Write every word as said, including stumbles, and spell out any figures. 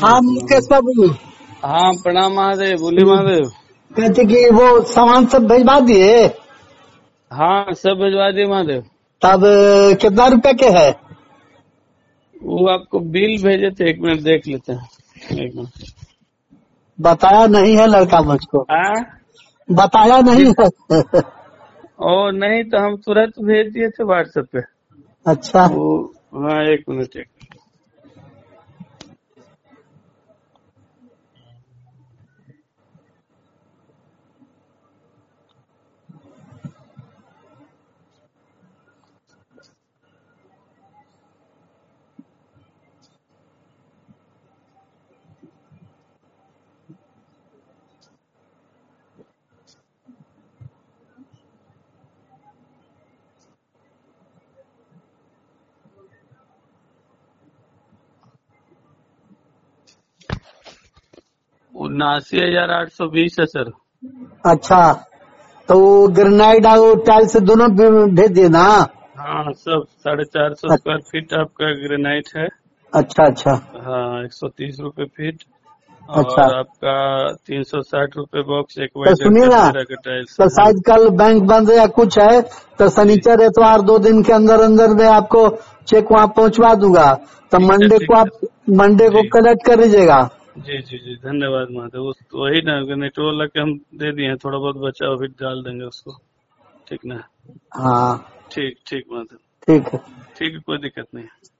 हाँ मुकेश बाबू। हाँ प्रणाम महादेव, बोलिए महादेव। कहते कि वो सामान सब भिजवा दिए? हाँ सब भिजवा दिए महादेव। तब कितना रुपए के है? वो आपको बिल भेजे थे, एक मिनट देख लेते हैं, एक मिनट। बताया नहीं है लड़का मुझको। आ? बताया नहीं है। ओ नहीं तो हम तुरंत भेज दिए थे व्हाट्सएप पे। अच्छा वो हाँ एक मिनट एक मिनट। उन्नासी हजार आठ सौ बीस है सर। अच्छा, तो ग्रेनाइट और टाइल्स दोनों भेज दिए ना? हाँ सब साढ़े चार सौ स्क्वायर फीट आपका ग्रेनाइट है। अच्छा अच्छा हाँ एक सौ तीस रूपये फीट अच्छा। और आपका तीन सौ साठ रूपये बॉक्स एक तो वाइडर सुनिए का ना, तेरह का टाइल्स तो है। हाँ शायद कल बैंक बंद है या कुछ है, तो शनिचर एतवार दो दिन के अंदर अंदर में आपको चेक वहाँ पहुँचवा दूंगा। तो ठीक है मंडे ठीक को है आप मंडे को जी कलेक्ट कर लीजिएगा। जी जी जी धन्यवाद महादेव। उस वही ना नेटो वाला के हम दे दिए हैं, थोड़ा बहुत बचा हुआ भी डाल देंगे उसको। ठीक ना? हाँ ठीक ठीक महादेव, ठीक है। ठीक है, कोई दिक्कत नहीं है।